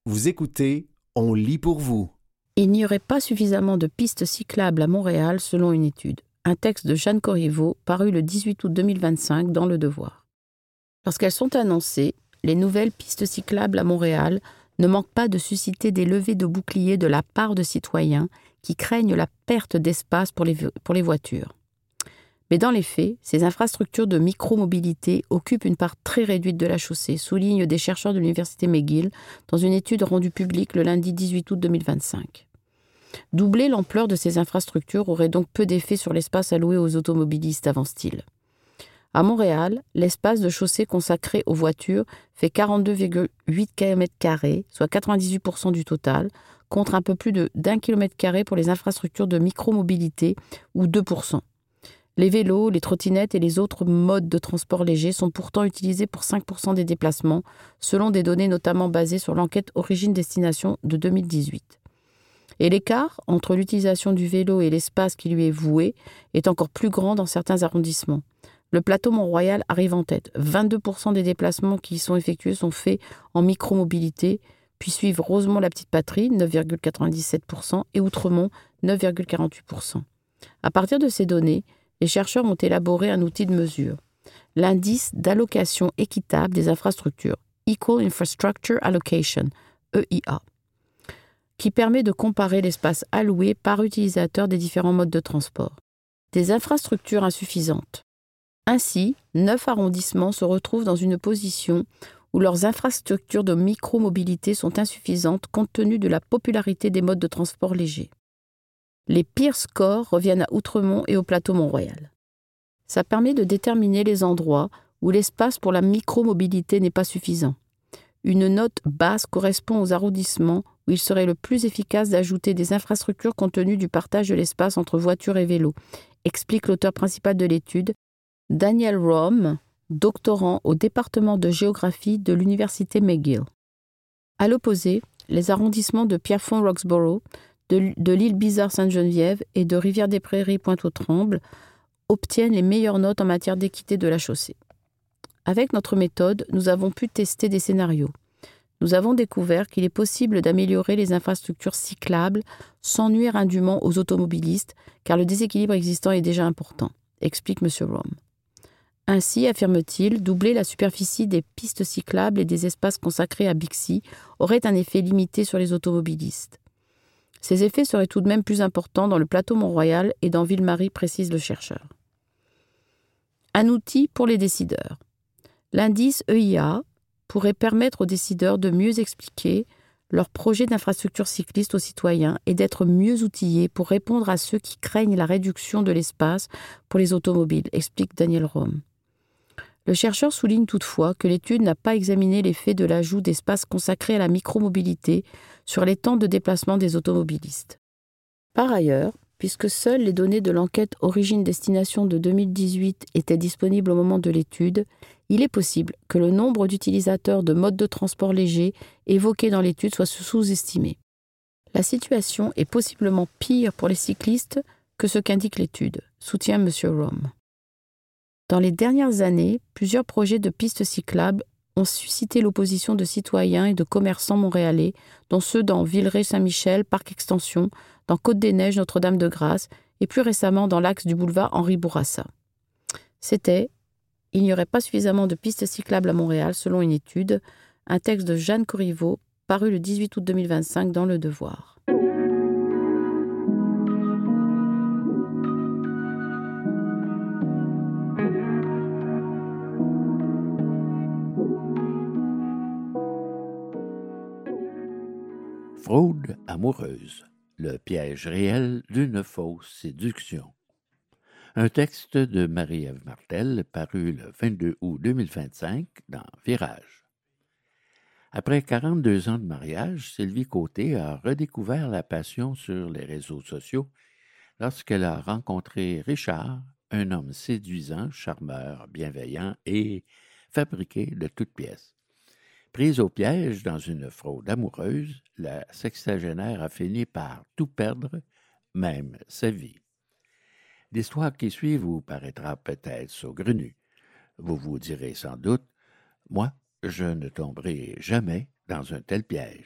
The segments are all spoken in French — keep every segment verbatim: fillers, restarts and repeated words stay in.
Vous écoutez, on lit pour vous. Il n'y aurait pas suffisamment de pistes cyclables à Montréal selon une étude. Un texte de Jeanne Corriveau paru le dix-huit août deux mille vingt-cinq dans Le Devoir. Lorsqu'elles sont annoncées, les nouvelles pistes cyclables à Montréal ne manquent pas de susciter des levées de boucliers de la part de citoyens qui craignent la perte d'espace pour les, pour les voitures. Mais dans les faits, ces infrastructures de micromobilité occupent une part très réduite de la chaussée, soulignent des chercheurs de l'Université McGill dans une étude rendue publique le lundi dix-huit août deux mille vingt-cinq. Doubler l'ampleur de ces infrastructures aurait donc peu d'effet sur l'espace alloué aux automobilistes, avance-t-il. À Montréal, l'espace de chaussée consacré aux voitures fait quarante-deux virgule huit kilomètres carrés, soit quatre-vingt-dix-huit pour cent du total, contre un peu plus de, d'un kilomètre carré pour les infrastructures de micromobilité, ou deux pour cent. Les vélos, les trottinettes et les autres modes de transport léger sont pourtant utilisés pour cinq pour cent des déplacements, selon des données notamment basées sur l'enquête Origine-Destination de deux mille dix-huit. Et l'écart entre l'utilisation du vélo et l'espace qui lui est voué est encore plus grand dans certains arrondissements. Le plateau Mont-Royal arrive en tête. vingt-deux pour cent des déplacements qui y sont effectués sont faits en micromobilité, puis suivent Rosemont-la-Petite-Patrie, neuf virgule quatre-vingt-dix-sept pour cent, et Outremont, neuf virgule quarante-huit pour cent. À partir de ces données, les chercheurs ont élaboré un outil de mesure, l'indice d'allocation équitable des infrastructures, Equal Infrastructure Allocation, E I A, qui permet de comparer l'espace alloué par utilisateur des différents modes de transport. Des infrastructures insuffisantes. Ainsi, neuf arrondissements se retrouvent dans une position où leurs infrastructures de micromobilité sont insuffisantes compte tenu de la popularité des modes de transport légers. Les pires scores reviennent à Outremont et au plateau Mont-Royal. Ça permet de déterminer les endroits où l'espace pour la micromobilité n'est pas suffisant. Une note basse correspond aux arrondissements où il serait le plus efficace d'ajouter des infrastructures compte tenu du partage de l'espace entre voitures et vélos, explique l'auteur principal de l'étude, Daniel Romm, doctorant au département de géographie de l'Université McGill. À l'opposé, les arrondissements de Pierrefonds-Roxborough, de, de l'île Bizard-Sainte-Geneviève et de Rivière-des-Prairies-Pointe-aux-Trembles obtiennent les meilleures notes en matière d'équité de la chaussée. Avec notre méthode, nous avons pu tester des scénarios. Nous avons découvert qu'il est possible d'améliorer les infrastructures cyclables sans nuire indûment aux automobilistes, car le déséquilibre existant est déjà important, explique M. Romm. Ainsi, affirme-t-il, doubler la superficie des pistes cyclables et des espaces consacrés à Bixi aurait un effet limité sur les automobilistes. Ces effets seraient tout de même plus importants dans le plateau Mont-Royal et dans Ville-Marie, précise le chercheur. Un outil pour les décideurs. L'indice E I A pourrait permettre aux décideurs de mieux expliquer leurs projets d'infrastructure cycliste aux citoyens et d'être mieux outillés pour répondre à ceux qui craignent la réduction de l'espace pour les automobiles, explique Daniel Romm. Le chercheur souligne toutefois que l'étude n'a pas examiné l'effet de l'ajout d'espaces consacrés à la micromobilité sur les temps de déplacement des automobilistes. Par ailleurs, puisque seules les données de l'enquête Origine-Destination de deux mille dix-huit étaient disponibles au moment de l'étude, il est possible que le nombre d'utilisateurs de modes de transport légers évoqués dans l'étude soit sous-estimé. La situation est possiblement pire pour les cyclistes que ce qu'indique l'étude, soutient M. Romm. Dans les dernières années, plusieurs projets de pistes cyclables ont suscité l'opposition de citoyens et de commerçants montréalais, dont ceux dans Villeray-Saint-Michel, Parc Extension, dans Côte-des-Neiges, Notre-Dame-de-Grâce et plus récemment dans l'axe du boulevard Henri Bourassa. C'était « Il n'y aurait pas suffisamment de pistes cyclables à Montréal selon une étude », un texte de Jeanne Corriveau paru le dix-huit août deux mille vingt-cinq dans Le Devoir. Fraude amoureuse, le piège réel d'une fausse séduction. Un texte de Marie-Ève Martel paru le vingt-deux août deux mille vingt-cinq dans Virage. Après quarante-deux ans de mariage, Sylvie Côté a redécouvert la passion sur les réseaux sociaux lorsqu'elle a rencontré Richard, un homme séduisant, charmeur, bienveillant et fabriqué de toutes pièces. Prise au piège dans une fraude amoureuse, la sexagénaire a fini par tout perdre, même sa vie. L'histoire qui suit vous paraîtra peut-être saugrenue. Vous vous direz sans doute, « Moi, je ne tomberai jamais dans un tel piège. »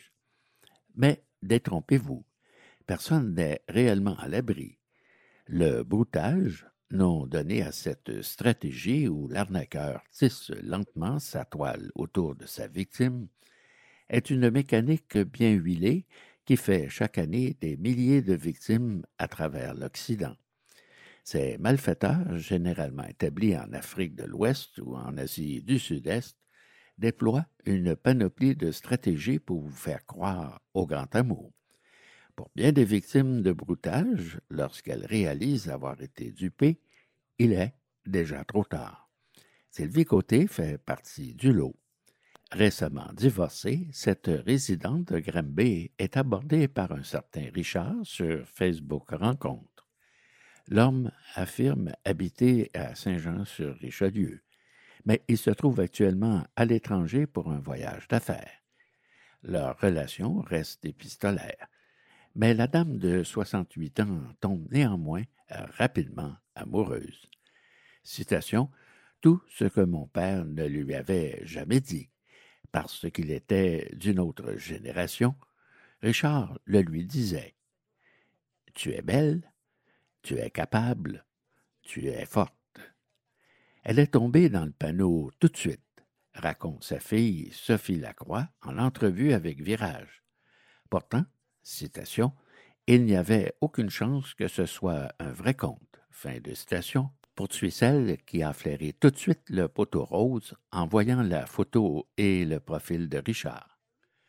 Mais détrompez-vous, personne n'est réellement à l'abri. Le broutage, nom donné à cette stratégie où l'arnaqueur tisse lentement sa toile autour de sa victime, est une mécanique bien huilée qui fait chaque année des milliers de victimes à travers l'Occident. Ces malfaiteurs, généralement établis en Afrique de l'Ouest ou en Asie du Sud-Est, déploient une panoplie de stratégies pour vous faire croire au grand amour. Pour bien des victimes de broutage, lorsqu'elles réalisent avoir été dupées, il est déjà trop tard. Sylvie Côté fait partie du lot. Récemment divorcée, cette résidente de Granby est abordée par un certain Richard sur Facebook Rencontre. L'homme affirme habiter à Saint-Jean-sur-Richelieu, mais il se trouve actuellement à l'étranger pour un voyage d'affaires. Leur relation reste épistolaire, mais la dame de soixante-huit ans tombe néanmoins rapidement amoureuse. Citation, « Tout ce que mon père ne lui avait jamais dit. » Parce qu'il était d'une autre génération, Richard le lui disait. « Tu es belle, tu es capable, tu es forte. » Elle est tombée dans le panneau tout de suite, raconte sa fille Sophie Lacroix en entrevue avec Virage. Pourtant, citation, « il n'y avait aucune chance que ce soit un vrai compte. » Fin de citation. Poursuit celle qui a flairé tout de suite le poteau rose en voyant la photo et le profil de Richard.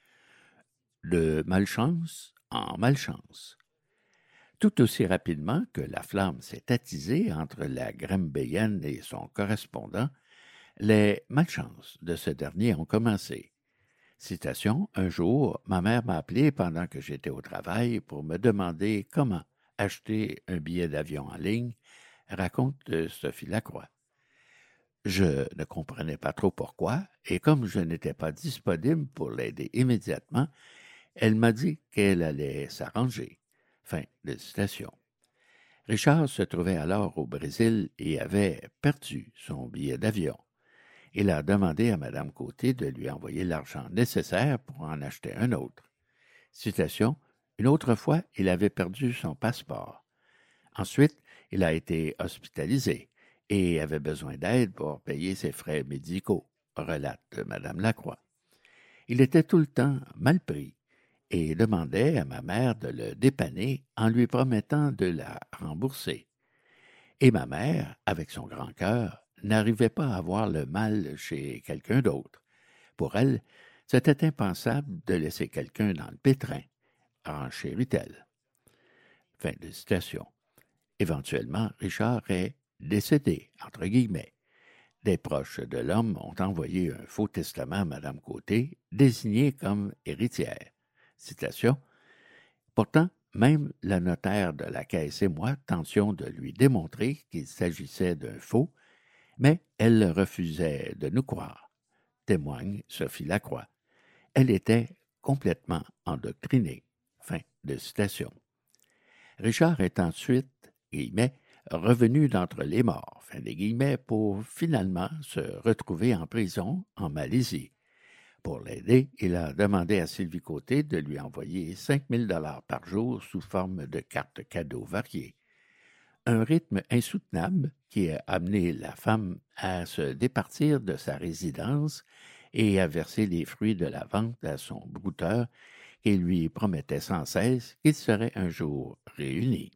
De malchance en malchance. Tout aussi rapidement que la flamme s'est attisée entre la Grambéienne et son correspondant, les malchances de ce dernier ont commencé. Citation, « Un jour, ma mère m'a appelé pendant que j'étais au travail pour me demander comment acheter un billet d'avion en ligne, raconte Sophie Lacroix. Je ne comprenais pas trop pourquoi, et comme je n'étais pas disponible pour l'aider immédiatement, elle m'a dit qu'elle allait s'arranger. » Fin de citation. Richard se trouvait alors au Brésil et avait perdu son billet d'avion. Il a demandé à Mme Côté de lui envoyer l'argent nécessaire pour en acheter un autre. Citation, « Une autre fois, il avait perdu son passeport. Ensuite, il a été hospitalisé et avait besoin d'aide pour payer ses frais médicaux, relate Mme Lacroix. Il était tout le temps mal pris et demandait à ma mère de le dépanner en lui promettant de la rembourser. Et ma mère, avec son grand cœur, n'arrivait pas à voir le mal chez quelqu'un d'autre. Pour elle, c'était impensable de laisser quelqu'un dans le pétrin, renchérit-elle. Fin de citation. Éventuellement, Richard est décédé, entre guillemets. Des proches de l'homme ont envoyé un faux testament à Mme Côté, désignée comme héritière. Citation. « Pourtant, même la notaire de la caisse et moi tentions de lui démontrer qu'il s'agissait d'un faux, mais elle refusait de nous croire. » Témoigne Sophie Lacroix. Elle était complètement endoctrinée. Fin de citation. Richard est ensuite, guillemets, revenu d'entre les morts, fin des guillemets, pour finalement se retrouver en prison en Malaisie. Pour l'aider, il a demandé à Sylvie Côté de lui envoyer cinq mille dollars par jour sous forme de cartes cadeaux variées. Un rythme insoutenable qui a amené la femme à se départir de sa résidence et à verser les fruits de la vente à son brouteur qui lui promettait sans cesse qu'ils seraient un jour réunis.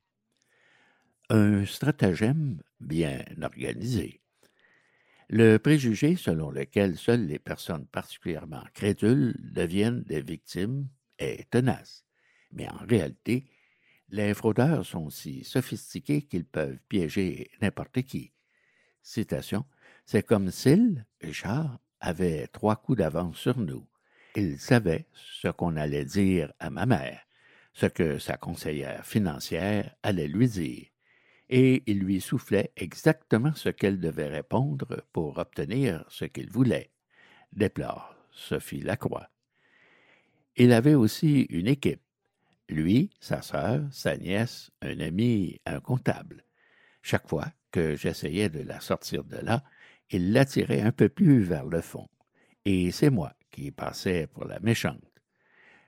Un stratagème bien organisé. Le préjugé selon lequel seules les personnes particulièrement crédules deviennent des victimes est tenace, mais en réalité, les fraudeurs sont si sophistiqués qu'ils peuvent piéger n'importe qui. Citation, « C'est comme s'il, Richard, avait trois coups d'avance sur nous. Il savait ce qu'on allait dire à ma mère, ce que sa conseillère financière allait lui dire, et il lui soufflait exactement ce qu'elle devait répondre pour obtenir ce qu'il voulait, » déplore Sophie Lacroix. Il avait aussi une équipe. Lui, sa sœur, sa nièce, un ami, un comptable. Chaque fois que j'essayais de la sortir de là, il l'attirait un peu plus vers le fond. Et c'est moi qui passais pour la méchante.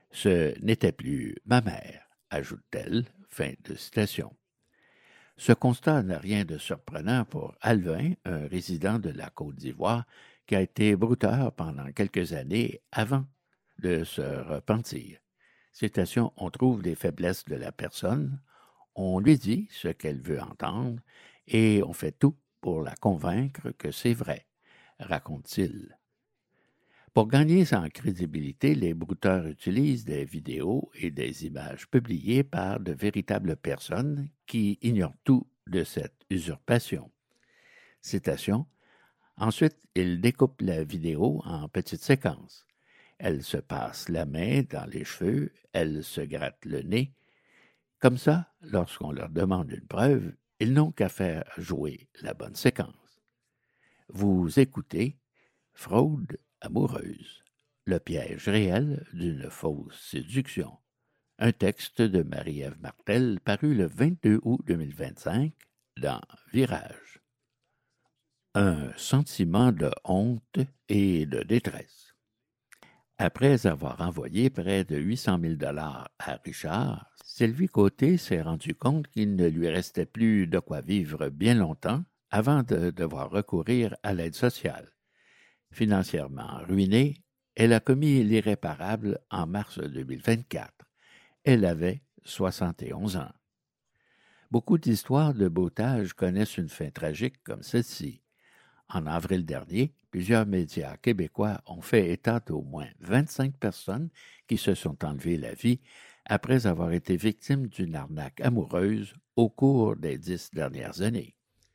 Ce n'était plus ma mère, ajoute-t-elle. Fin de citation. Ce constat n'a rien de surprenant pour Alvin, un résident de la Côte d'Ivoire qui a été brouteur pendant quelques années avant de se repentir. Citation, on trouve les faiblesses de la personne, on lui dit ce qu'elle veut entendre et on fait tout pour la convaincre que c'est vrai, raconte-t-il. Pour gagner en crédibilité, les brouteurs utilisent des vidéos et des images publiées par de véritables personnes qui ignorent tout de cette usurpation. Citation. Ensuite, ils découpent la vidéo en petites séquences. Elle se passe la main dans les cheveux, elle se gratte le nez. Comme ça, lorsqu'on leur demande une preuve, ils n'ont qu'à faire jouer la bonne séquence. Vous écoutez Fraude amoureuse, le piège réel d'une fausse séduction. Un texte de Marie-Ève Martel paru le vingt-deux août deux mille vingt-cinq dans Virage. Un sentiment de honte et de détresse. Après avoir envoyé près de huit cent mille dollars à Richard, Sylvie Côté s'est rendu compte qu'il ne lui restait plus de quoi vivre bien longtemps avant de devoir recourir à l'aide sociale. Financièrement ruinée, elle a commis l'irréparable en mars deux mille vingt-quatre. Elle avait soixante et onze ans. Beaucoup d'histoires de bautage connaissent une fin tragique comme celle-ci. En avril dernier, plusieurs médias québécois ont fait état d'au moins vingt-cinq personnes qui se sont enlevées la vie après avoir été victimes d'une arnaque amoureuse au cours des dix dernières années.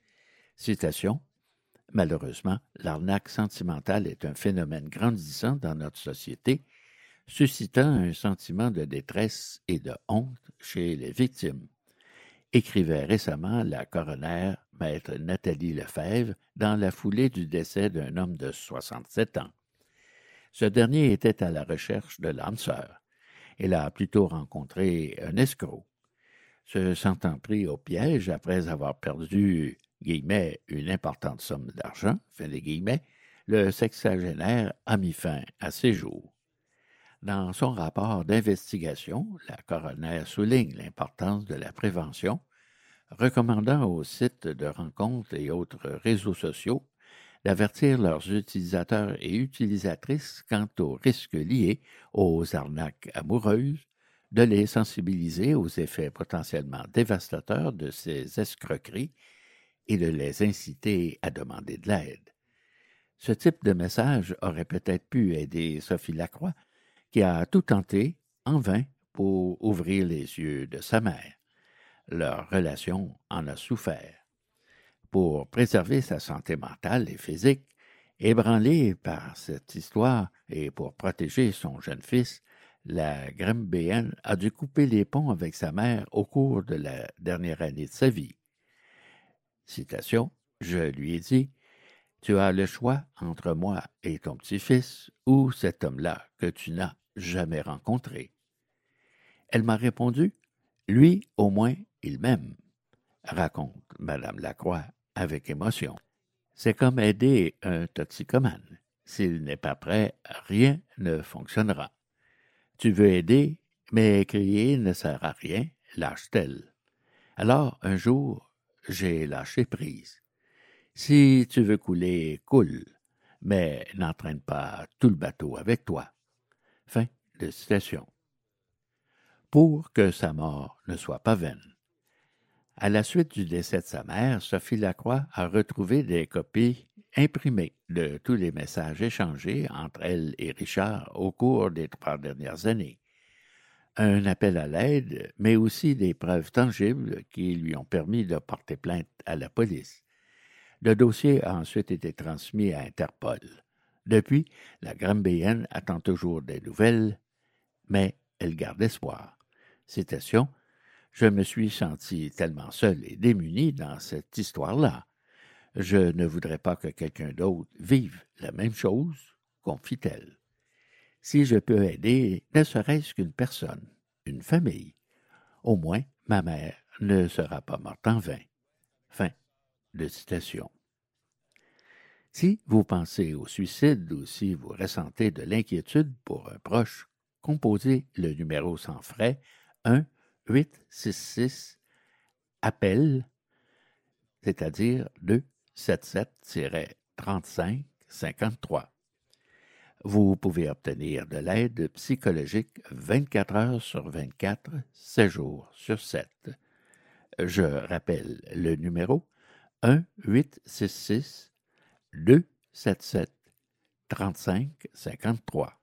Citation. Malheureusement, l'arnaque sentimentale est un phénomène grandissant dans notre société, suscitant un sentiment de détresse et de honte chez les victimes, écrivait récemment la coroner maître Nathalie Lefebvre dans la foulée du décès d'un homme de soixante-sept ans. Ce dernier était à la recherche de l'âme sœur. Elle a plutôt rencontré un escroc. Se sentant pris au piège après avoir perdu guillemets, une importante somme d'argent, fin des guillemets, le sexagénaire a mis fin à ses jours. Dans son rapport d'investigation, la coroner souligne l'importance de la prévention, recommandant aux sites de rencontres et autres réseaux sociaux d'avertir leurs utilisateurs et utilisatrices quant aux risques liés aux arnaques amoureuses, de les sensibiliser aux effets potentiellement dévastateurs de ces escroqueries et de les inciter à demander de l'aide. Ce type de message aurait peut-être pu aider Sophie Lacroix, qui a tout tenté, en vain, pour ouvrir les yeux de sa mère. Leur relation en a souffert. Pour préserver sa santé mentale et physique, ébranlée par cette histoire et pour protéger son jeune fils, la Grambéenne a dû couper les ponts avec sa mère au cours de la dernière année de sa vie. Citation, je lui ai dit, « Tu as le choix entre moi et ton petit-fils ou cet homme-là que tu n'as jamais rencontré. » Elle m'a répondu, « Lui, au moins, il m'aime. » raconte Madame Lacroix avec émotion. C'est comme aider un toxicomane. S'il n'est pas prêt, rien ne fonctionnera. Tu veux aider, mais crier ne sert à rien, lâche-t-elle. Alors, un jour, j'ai lâché prise. Si tu veux couler, coule, mais n'entraîne pas tout le bateau avec toi. Fin de citation. Pour que sa mort ne soit pas vaine. À la suite du décès de sa mère, Sophie Lacroix a retrouvé des copies imprimées de tous les messages échangés entre elle et Richard au cours des trois dernières années. Un appel à l'aide, mais aussi des preuves tangibles qui lui ont permis de porter plainte à la police. Le dossier a ensuite été transmis à Interpol. Depuis, la Grambéenne attend toujours des nouvelles, mais elle garde espoir. Citation, « Je me suis senti tellement seul et démuni dans cette histoire-là. Je ne voudrais pas que quelqu'un d'autre vive la même chose, confie-t-elle. Si je peux aider, ne serait-ce qu'une personne, une famille, au moins ma mère ne sera pas morte en vain. » Fin de citation. Si vous pensez au suicide ou si vous ressentez de l'inquiétude pour un proche, composez le numéro sans frais un huit six six appel, c'est-à-dire deux cent soixante-sept trente-cinq cinquante-trois. Vous pouvez obtenir de l'aide psychologique vingt-quatre heures sur vingt-quatre, sept jours sur sept. Je rappelle le numéro un huit six six deux sept sept trente-cinq cinquante-trois.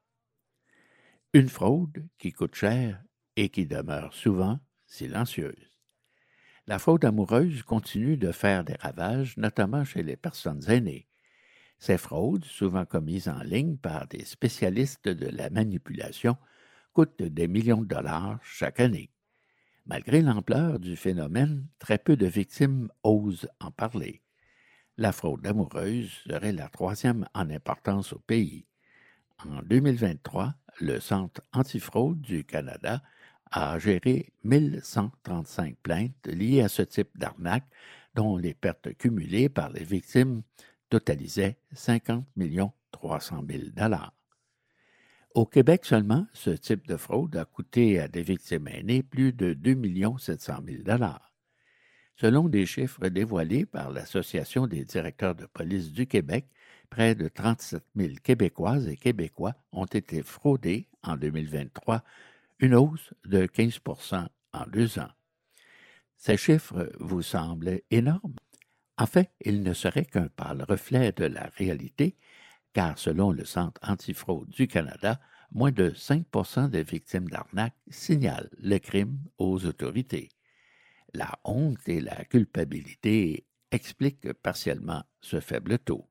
Une fraude qui coûte cher et qui demeure souvent silencieuse. La fraude amoureuse continue de faire des ravages, notamment chez les personnes aînées. Ces fraudes, souvent commises en ligne par des spécialistes de la manipulation, coûtent des millions de dollars chaque année. Malgré l'ampleur du phénomène, très peu de victimes osent en parler. La fraude amoureuse serait la troisième en importance au pays. En deux mille vingt-trois, le Centre antifraude du Canada a géré mille cent trente-cinq plaintes liées à ce type d'arnaque, dont les pertes cumulées par les victimes totalisaient cinquante millions trois cent mille dollars. Au Québec seulement, ce type de fraude a coûté à des victimes aînées plus de deux millions sept cent mille dollars. Selon des chiffres dévoilés par l'Association des directeurs de police du Québec, près de trente-sept mille Québécoises et Québécois ont été fraudés en deux mille vingt-trois, une hausse de quinze pour cent en deux ans. Ces chiffres vous semblent énormes? En fait, ils ne seraient qu'un pâle reflet de la réalité, car selon le Centre antifraude du Canada, moins de cinq pour cent des victimes d'arnaque signalent le crime aux autorités. La honte et la culpabilité expliquent partiellement ce faible taux.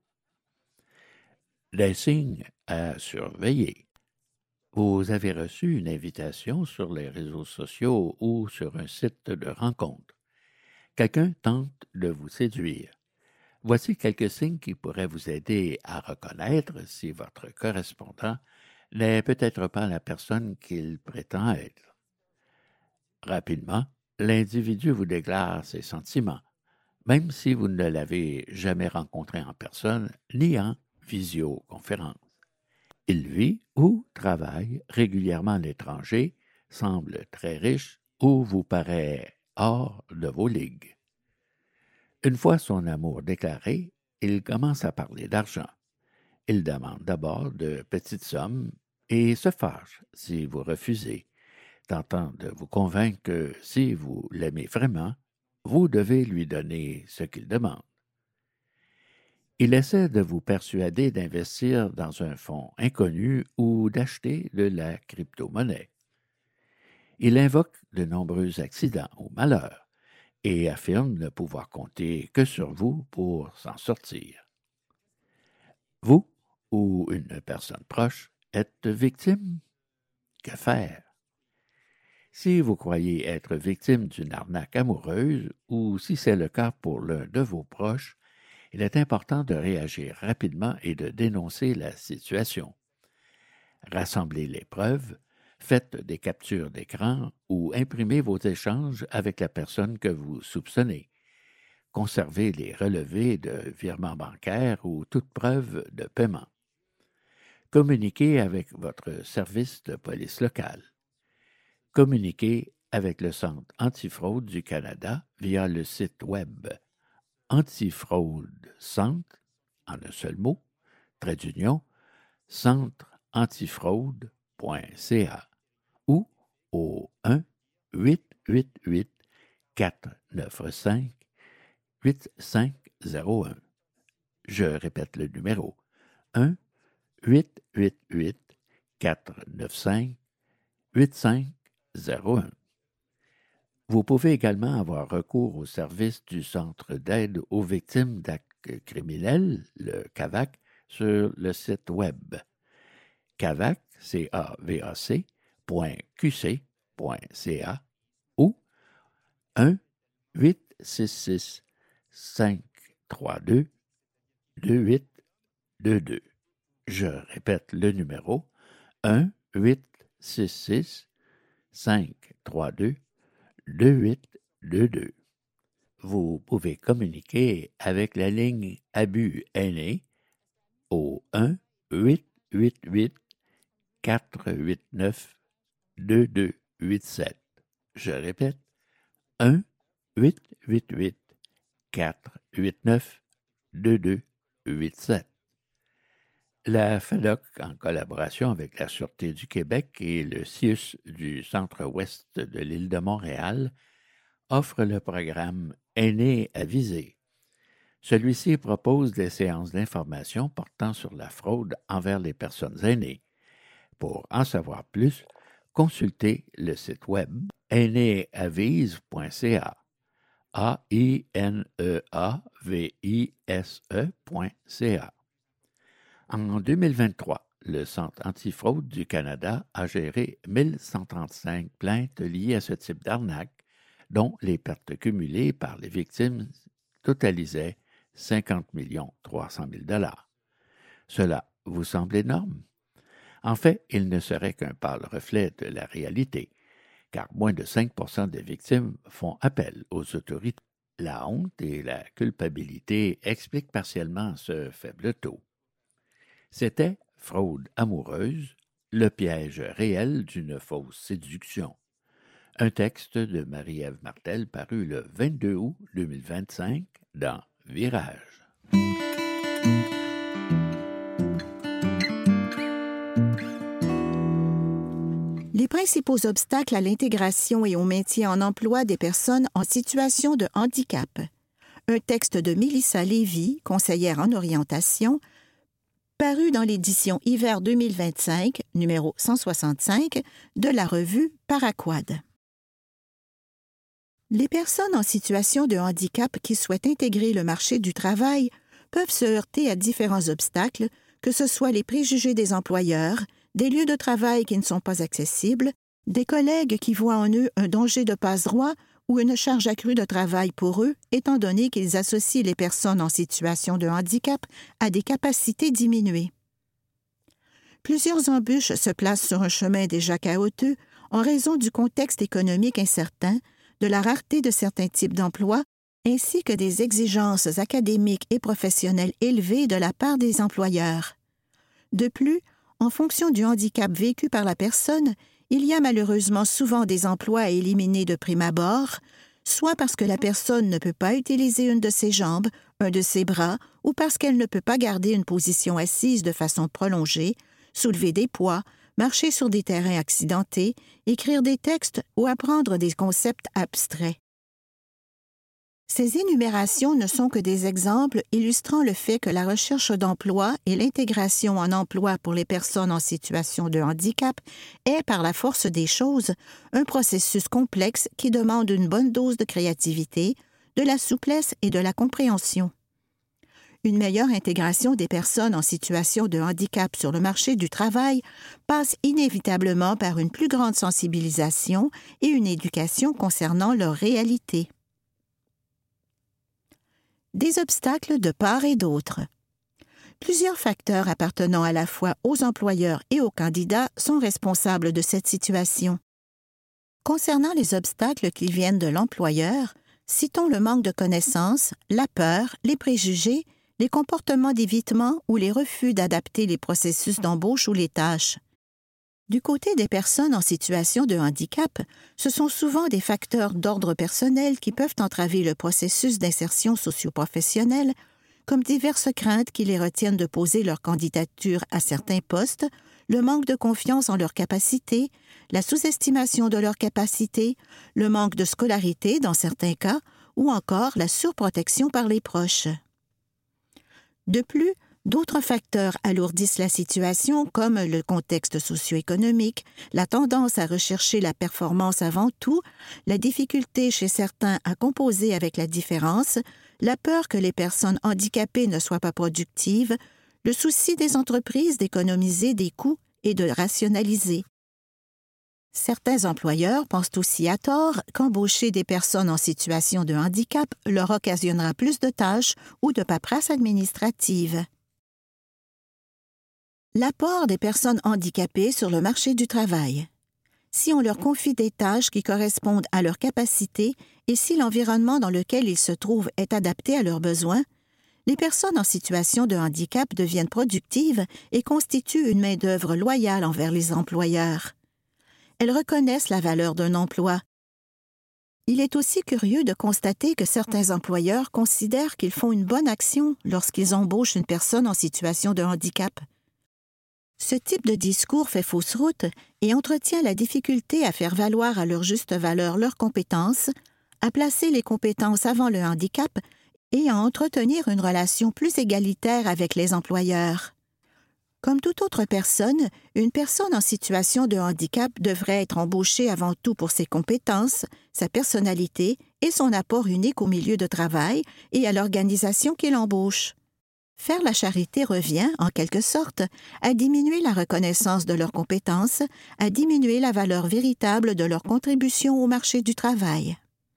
Des signes à surveiller. Vous avez reçu une invitation sur les réseaux sociaux ou sur un site de rencontre. Quelqu'un tente de vous séduire. Voici quelques signes qui pourraient vous aider à reconnaître si votre correspondant n'est peut-être pas la personne qu'il prétend être. Rapidement, l'individu vous déclare ses sentiments, même si vous ne l'avez jamais rencontré en personne ni en visioconférence. Il vit ou travaille régulièrement à l'étranger, semble très riche ou vous paraît hors de vos ligues. Une fois son amour déclaré, il commence à parler d'argent. Il demande d'abord de petites sommes et se fâche si vous refusez, tentant de vous convaincre que si vous l'aimez vraiment, vous devez lui donner ce qu'il demande. Il essaie de vous persuader d'investir dans un fonds inconnu ou d'acheter de la crypto-monnaie. Il invoque de nombreux accidents ou malheurs et affirme ne pouvoir compter que sur vous pour s'en sortir. Vous ou une personne proche êtes victime? Que faire? Si vous croyez être victime d'une arnaque amoureuse ou si c'est le cas pour l'un de vos proches, il est important de réagir rapidement et de dénoncer la situation. Rassemblez les preuves, faites des captures d'écran ou imprimez vos échanges avec la personne que vous soupçonnez. Conservez les relevés de virements bancaires ou toute preuve de paiement. Communiquez avec votre service de police local. Communiquez avec le Centre antifraude du Canada via le site web Antifraude Centre, en un seul mot, trait d'union, centre antifraude point c a ou au un huit huit huit quatre neuf cinq huit cinq zéro un. Je répète le numéro un huit huit huit quatre neuf cinq huit cinq zéro un. Vous pouvez également avoir recours au service du Centre d'aide aux victimes d'actes criminels, le C A V A C, sur le site web cavac, c a v a c, point q c point c a ou un huit six six cinq trois deux deux huit deux deux. Je répète le numéro un huit six six cinq trois deux deux huit deux deux. Vous pouvez communiquer avec la ligne Abus aînés au un huit huit huit quatre huit neuf deux deux huit sept. Je répète, un huit huit huit quatre huit neuf deux deux huit sept. La F A D O C, en collaboration avec la Sûreté du Québec et le C I U S du centre-ouest de l'île de Montréal, offre le programme Aînés avisés. Celui-ci propose des séances d'information portant sur la fraude envers les personnes aînées. Pour en savoir plus, consultez le site web ainéavise point c a. A I N E A V I S E point C A. En deux mille vingt-trois, le Centre antifraude du Canada a géré mille cent trente-cinq plaintes liées à ce type d'arnaque, dont les pertes cumulées par les victimes totalisaient cinquante millions trois cent mille dollars. Cela vous semble énorme? En fait, il ne serait qu'un pâle reflet de la réalité, car moins de cinq pour cent des victimes font appel aux autorités. La honte et la culpabilité expliquent partiellement ce faible taux. C'était Fraude amoureuse, le piège réel d'une fausse séduction. Un texte de Marie-Ève Martel paru le vingt-deux août deux mille vingt-cinq dans Virage. Les principaux obstacles à l'intégration et au maintien en emploi des personnes en situation de handicap. Un texte de Mélissa Lévy, conseillère en orientation, paru dans l'édition Hiver deux mille vingt-cinq, numéro cent soixante-cinq, de la revue Paraquad. Les personnes en situation de handicap qui souhaitent intégrer le marché du travail peuvent se heurter à différents obstacles, que ce soit les préjugés des employeurs, des lieux de travail qui ne sont pas accessibles, des collègues qui voient en eux un danger de passe-droit ou une charge accrue de travail pour eux, étant donné qu'ils associent les personnes en situation de handicap à des capacités diminuées. Plusieurs embûches se placent sur un chemin déjà chaotique en raison du contexte économique incertain, de la rareté de certains types d'emplois, ainsi que des exigences académiques et professionnelles élevées de la part des employeurs. De plus, en fonction du handicap vécu par la personne, il y a malheureusement souvent des emplois à éliminer de prime abord, soit parce que la personne ne peut pas utiliser une de ses jambes, un de ses bras, ou parce qu'elle ne peut pas garder une position assise de façon prolongée, soulever des poids, marcher sur des terrains accidentés, écrire des textes ou apprendre des concepts abstraits. Ces énumérations ne sont que des exemples illustrant le fait que la recherche d'emploi et l'intégration en emploi pour les personnes en situation de handicap est, par la force des choses, un processus complexe qui demande une bonne dose de créativité, de la souplesse et de la compréhension. Une meilleure intégration des personnes en situation de handicap sur le marché du travail passe inévitablement par une plus grande sensibilisation et une éducation concernant leur réalité. Des obstacles de part et d'autre. Plusieurs facteurs appartenant à la fois aux employeurs et aux candidats sont responsables de cette situation. Concernant les obstacles qui viennent de l'employeur, citons le manque de connaissances, la peur, les préjugés, les comportements d'évitement ou les refus d'adapter les processus d'embauche ou les tâches. Du côté des personnes en situation de handicap, ce sont souvent des facteurs d'ordre personnel qui peuvent entraver le processus d'insertion socio-professionnelle, comme diverses craintes qui les retiennent de poser leur candidature à certains postes, le manque de confiance en leurs capacités, la sous-estimation de leurs capacités, le manque de scolarité dans certains cas, ou encore la surprotection par les proches. De plus, d'autres facteurs alourdissent la situation, comme le contexte socio-économique, la tendance à rechercher la performance avant tout, la difficulté chez certains à composer avec la différence, la peur que les personnes handicapées ne soient pas productives, le souci des entreprises d'économiser des coûts et de rationaliser. Certains employeurs pensent aussi à tort qu'embaucher des personnes en situation de handicap leur occasionnera plus de tâches ou de paperasse administrative. L'apport des personnes handicapées sur le marché du travail. Si on leur confie des tâches qui correspondent à leurs capacités et si l'environnement dans lequel ils se trouvent est adapté à leurs besoins, les personnes en situation de handicap deviennent productives et constituent une main-d'œuvre loyale envers les employeurs. elles reconnaissent la valeur d'un emploi. Il est aussi curieux de constater que certains employeurs considèrent qu'ils font une bonne action lorsqu'ils embauchent une personne en situation de handicap. Ce type de discours fait fausse route et entretient la difficulté à faire valoir à leur juste valeur leurs compétences, à placer les compétences avant le handicap et à entretenir une relation plus égalitaire avec les employeurs. Comme toute autre personne, une personne en situation de handicap devrait être embauchée avant tout pour ses compétences, sa personnalité et son apport unique au milieu de travail et à l'organisation qui l'embauche. Faire la charité revient, en quelque sorte, à diminuer la reconnaissance de leurs compétences, à diminuer la valeur véritable de leur contribution au marché du travail.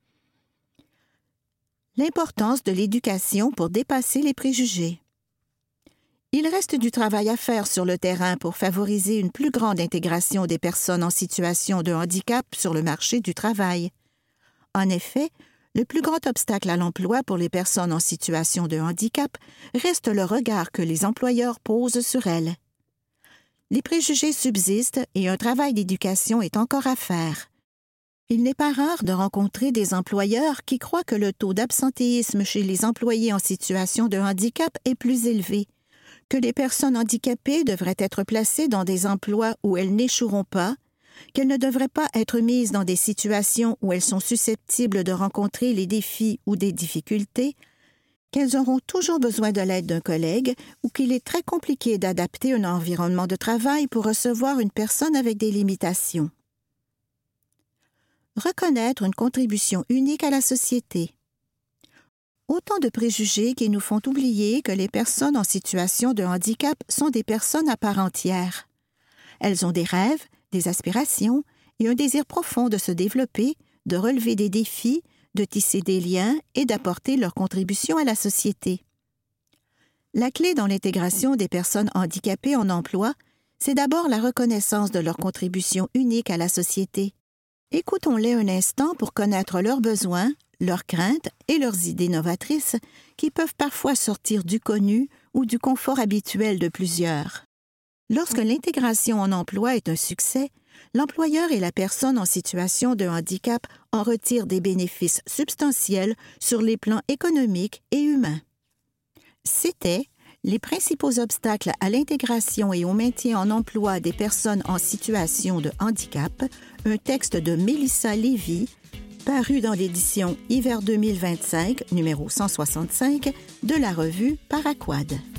L'importance de l'éducation pour dépasser les préjugés. Il reste du travail à faire sur le terrain pour favoriser une plus grande intégration des personnes en situation de handicap sur le marché du travail. En effet, le plus grand obstacle à l'emploi pour les personnes en situation de handicap reste le regard que les employeurs posent sur elles. Les préjugés subsistent et un travail d'éducation est encore à faire. Il n'est pas rare de rencontrer des employeurs qui croient que le taux d'absentéisme chez les employés en situation de handicap est plus élevé, que les personnes handicapées devraient être placées dans des emplois où elles n'échoueront pas, qu'elles ne devraient pas être mises dans des situations où elles sont susceptibles de rencontrer les défis ou des difficultés, qu'elles auront toujours besoin de l'aide d'un collègue ou qu'il est très compliqué d'adapter un environnement de travail pour recevoir une personne avec des limitations. Reconnaître une contribution unique à la société. Autant de préjugés qui nous font oublier que les personnes en situation de handicap sont des personnes à part entière. Elles ont des rêves, des aspirations et un désir profond de se développer, de relever des défis, de tisser des liens et d'apporter leur contribution à la société. La clé dans l'intégration des personnes handicapées en emploi, c'est d'abord la reconnaissance de leur contribution unique à la société. Écoutons-les un instant pour connaître leurs besoins, leurs craintes et leurs idées novatrices qui peuvent parfois sortir du connu ou du confort habituel de plusieurs. Lorsque l'intégration en emploi est un succès, l'employeur et la personne en situation de handicap en retirent des bénéfices substantiels sur les plans économiques et humains. C'était les principaux obstacles à l'intégration et au maintien en emploi des personnes en situation de handicap, un texte de Mélissa Lévy, paru dans l'édition Hiver deux mille vingt-cinq, numéro cent soixante-cinq, de la revue Paraquad.